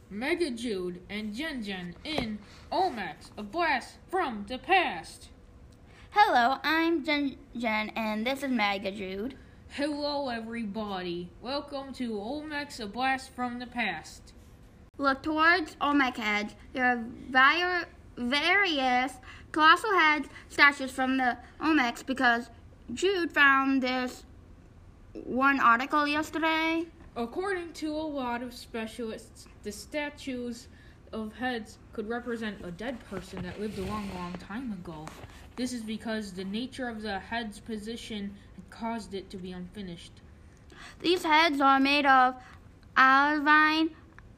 Mega Jude and Jen Jen in Olmecs, a blast from the past. Hello, I'm Jen and this is Mega Jude. Hello everybody, welcome to Olmecs, a blast from the past. Look towards Olmec heads. There are various colossal head statues from the Olmecs because Jude found this one article yesterday. According to a lot of specialists, the statues of heads could represent a dead person that lived a long, long time ago. This is because the nature of the head's position had caused it to be unfinished. These heads are made of alvine,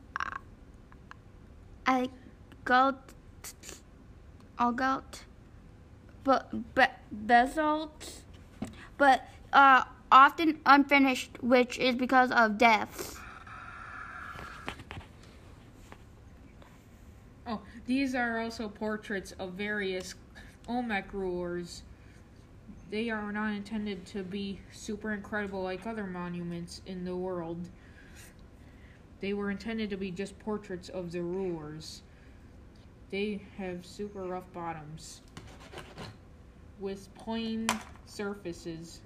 basalt, but are often unfinished, which is because of deaths. These are also portraits of various Olmec rulers. They are not intended to be super incredible like other monuments in the world. They were intended to be just portraits of the rulers. They have super rough bottoms with plain surfaces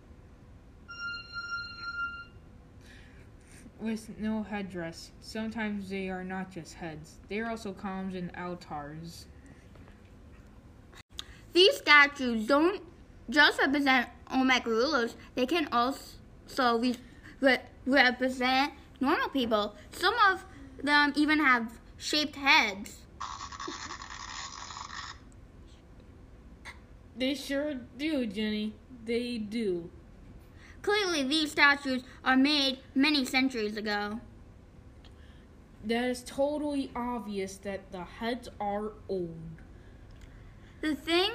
with no headdress. Sometimes they are not just heads. They are also columns and altars. These statues don't just represent Olmec rulers. They can also represent normal people. Some of them even have shaped heads. They sure do, Jenny. They do. Clearly, these statues are made many centuries ago. That is totally obvious that the heads are old. The thing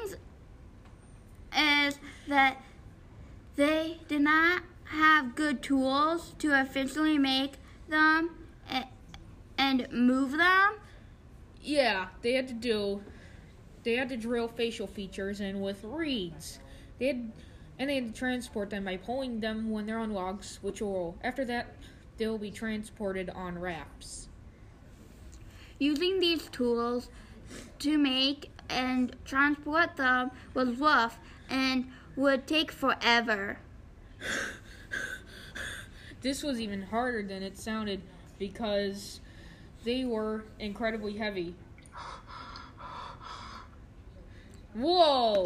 is that they did not have good tools to efficiently make them and move them. Yeah, they had to drill facial features in with reeds. They had to transport them by pulling them when they're on logs, which will, after that, they'll be transported on rafts. Using these tools to make and transport them was rough and would take forever. This was even harder than it sounded because they were incredibly heavy. Whoa!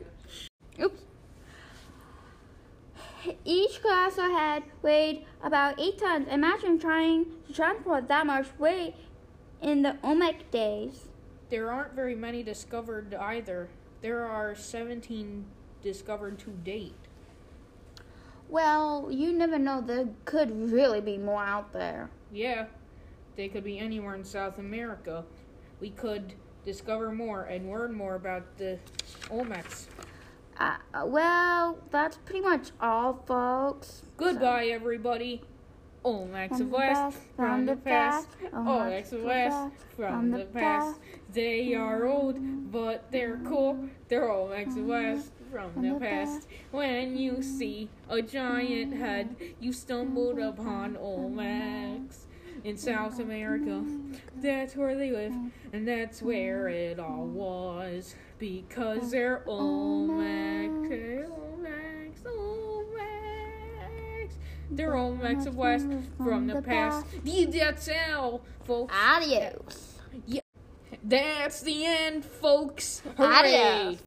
Each colossal head weighed about 8 tons. Imagine trying to transport that much weight in the Olmec days. There aren't very many discovered either. There are 17 discovered to date. Well, you never know. There could really be more out there. Yeah, they could be anywhere in South America. We could discover more and learn more about the Olmecs. Well, that's pretty much all, folks. Goodbye, everybody. Olmecs of West from the past. Olmecs of West from the past. They are old, but they're cool. They're Olmecs of West from the past. When you see a giant head, you stumbled upon Olmecs in South America. That's where they live, and that's where it all was. Because they're Olmecs, Olmecs. They're Olmecs of West from the past. Yeah, that's all, folks. Adios. Yeah, that's the end, folks. Hooray. Adios.